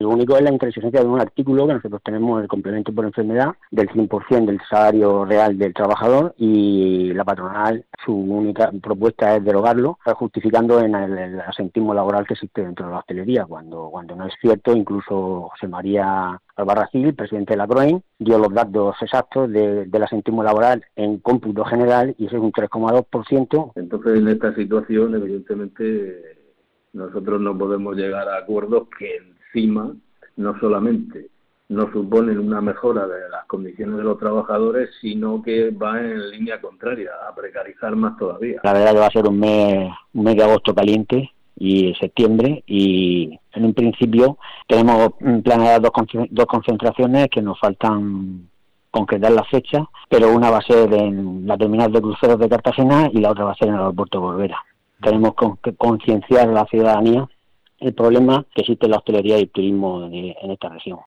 Lo único es la intransigencia de un artículo que nosotros tenemos el complemento por enfermedad del 100% del salario real del trabajador, y la patronal su única propuesta es derogarlo, justificando en el asentismo laboral que existe dentro de la hostelería, cuando no es cierto. Incluso José María Albarracín, presidente de la CROEN, dio los datos exactos del asentismo laboral en cómputo general, y ese es un 3,2%. Entonces, en esta situación, evidentemente, nosotros no podemos llegar a acuerdos que encima no solamente no suponen una mejora de las condiciones de los trabajadores, sino que va en línea contraria, a precarizar más todavía. La verdad que va a ser un mes de agosto caliente y septiembre, y en un principio tenemos planeadas dos concentraciones que nos faltan concretar la fecha, pero una va a ser en la terminal de cruceros de Cartagena y la otra va a ser en el aeropuerto de Corbera. Tenemos que concienciar a la ciudadanía el problema que existe en la hostelería y el turismo en esta región.